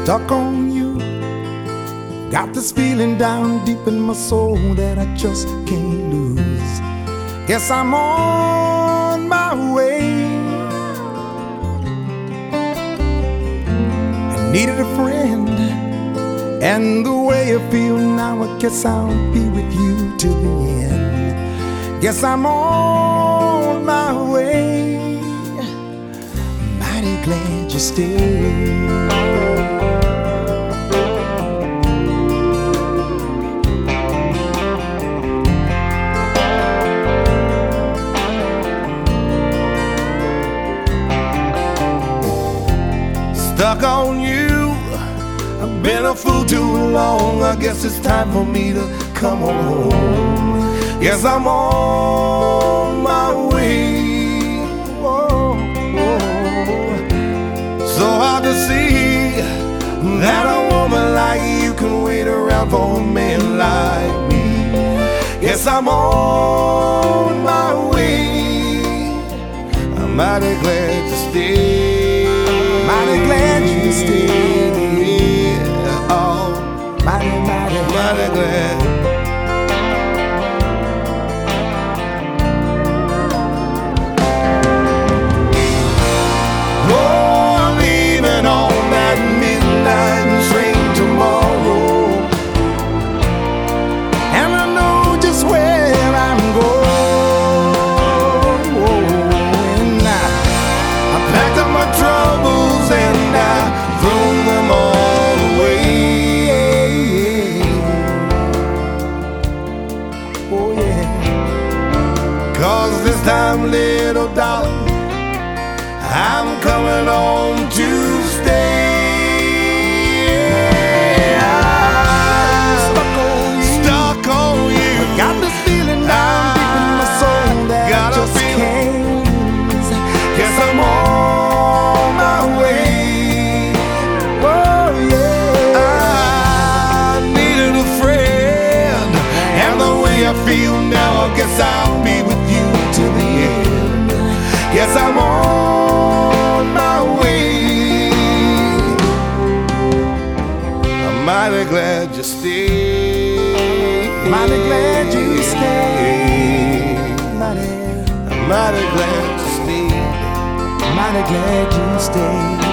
stuck on you. Got this feeling down deep in my soul that I just can't lose. Guess I'm on my way. I needed a friend, and the way I feel now, I guess I'll be with you till the end. Guess I'm on my way. Mighty glad you stayed. Stuck on you, I've been a fool too long. I guess it's time for me to come home. Yes, I'm on my way. Whoa, whoa. So hard to see that a woman like you can wait around for a man like me. Yes, I'm on my way. I'm mighty glad to stay. Mighty glad you stayed. Oh, mighty glad. Oh, I'm leaving on that midnight train tomorrow, and I know just where I'm going. I packed up my troubles and I threw them all away. Oh yeah. 'Cause this time, little darling, I'm coming home to stay. I'm stuck on you. Got this feeling down deep in my soul that I just can't lose. Guess I'm on my way. Oh yeah. I needed a friend, and the way I feel now, I guess I'll be with you till the end. Guess I'm on my way. I'm mighty glad you stayed. Mighty glad you stayed. I'm mighty glad you stayed. Mighty glad you stayed.